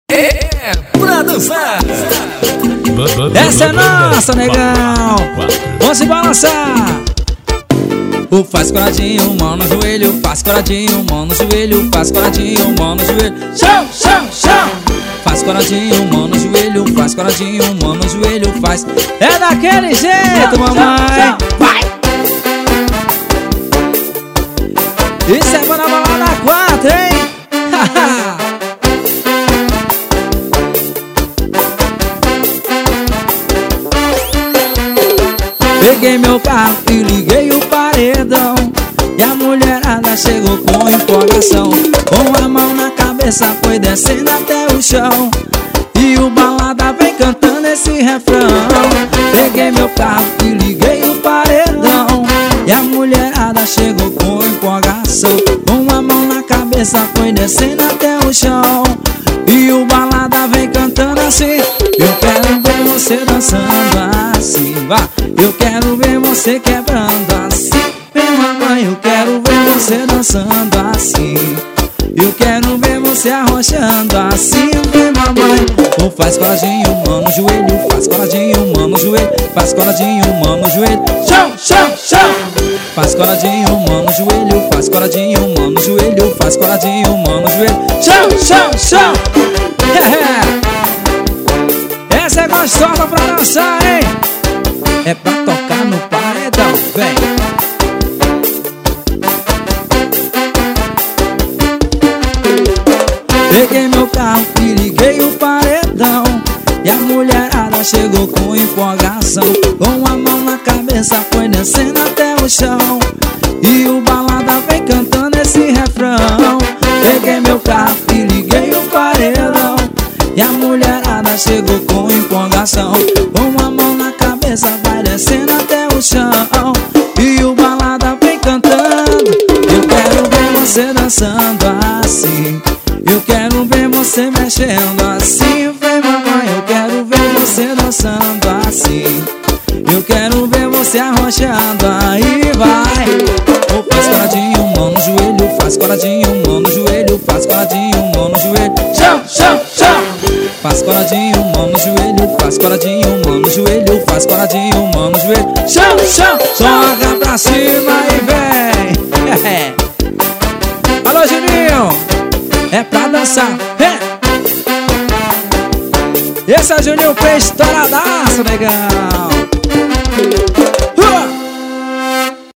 É pra dançar. Essa é nossa, negão. Vamos se balançar. O faz coradinho, mão no joelho. Faz coradinho, mão no joelho. Faz coradinho, mão no joelho. Chão, chão, chão. Faz coradinho, mão no joelho. Faz coradinho, mão no joelho. Faz. É daquele jeito, mamãe. Vai. Isso é banda balada 4, hein? Peguei meu carro e liguei o paredão, e a mulherada chegou com empolgação. Com a mão na cabeça foi descendo até o chão, e o balada vem cantando esse refrão. Peguei meu carro e liguei o paredão, e a mulherada chegou com empolgação. Com a mão na cabeça foi descendo até o chão, e o balada vem cantando assim. Eu quero ver você dançando assim, vá. Eu quero ver você quebrando assim. Vem mamãe, eu quero ver você dançando assim. Eu quero ver você arrochando assim. Vem mamãe. Ou faz coladinho, mão no joelho. Faz coladinho, mão no joelho. Faz coladinho, mão no joelho. Chão, chão, chão. Faz coladinho, mão no joelho. Faz coladinho, mão no joelho. Faz coladinho, mão no joelho. Chão, chão, chão. Essa é gostosa pra dançar, hein? É pra tocar no paredão, vem. Peguei meu carro e liguei o paredão, e a mulherada chegou com empolgação. Com a mão na cabeça foi descendo até o chão, e o balada vem cantando esse refrão. Peguei meu carro e liguei o paredão, e a mulherada chegou com empolgação. Com a mão na cabeça vai descendo até o chão, e o balada vem cantando. Eu quero ver você dançando assim. Eu quero ver você mexendo assim. Vem mamãe, eu quero ver você dançando assim. Eu quero ver você arrochando aí, vai. Ou faz coladinho, mão no joelho. Faz coladinho, mão no joelho. Faz coladinho, mão no joelho. Chão, chão, chão. Faz coladinho, mão no joelho. Faz coladinho, mão no joelho. Faz coladinho, mão no joelho. Chão, chão, joga pra cima e vem. Alô, Juninho. É pra dançar, Esse é o Juninho Peixe, estouradaço, negão.